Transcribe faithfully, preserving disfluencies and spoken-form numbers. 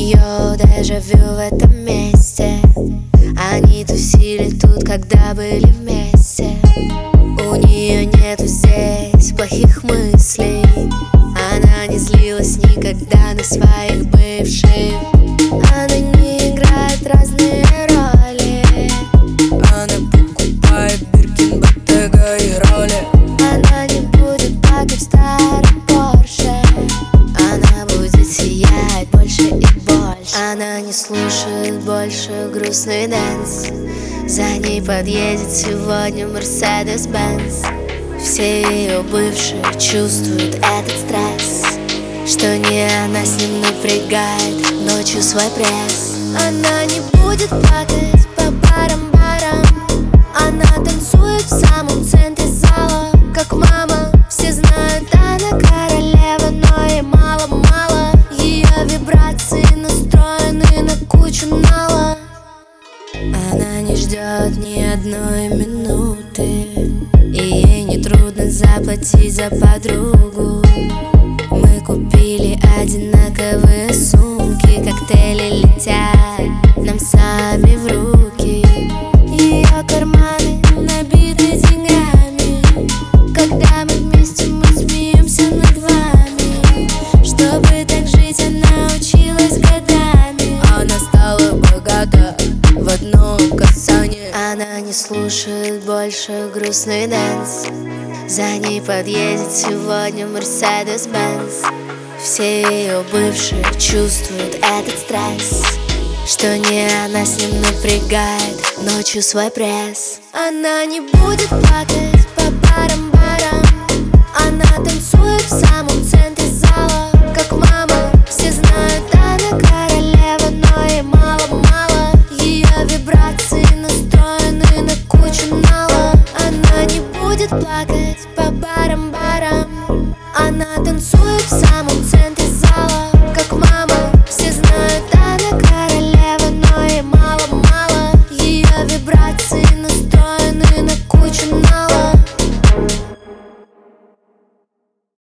нее дежавю в этом месте. Они тусили тут, когда были вместе. У нее нету здесь плохих мыслей. Она не злилась никогда на своих бывших. Она не играет разные роли. Она покупает Биркин, Bottega и роли. Она не будет плакать в старом Порше. Она будет сиять больше и больше. Она не слушает больше грустный дэнс. За ней подъедет сегодня Мерседес-Бенц. Все ее бывшие чувствуют этот стресс, что не она с ним напрягает ночью свой пресс. Она не будет плакать по барам-барам. Она танцует в самом центре зала, как мама. Все знают, она королева, но ей мало-мало. Ее вибрации настроены на кучу нала. Она не ждет ни одной минуты, и ей не трудно заплатить за подругу. Мы купили одинаковые сумки, коктейли летят нам сами в руки. Ее карманы набиты деньгами. Когда мы вместе, мы смеемся над вами. Чтобы так жить, она училась годами. Она стала богата в одно касание. Она не слушает больше грустный дэнс. За ней подъедет сегодня Мерседес-Бенц. Все ее бывшие чувствуют этот стресс, что не она с ним напрягает ночью свой пресс. Она не будет плакать по барам-барам. Она танцует в самом центре зала, как мама. Все знают, она королева, но ей мало-мало. Ее вибрации настроены на кучу нала. Она не будет плакать по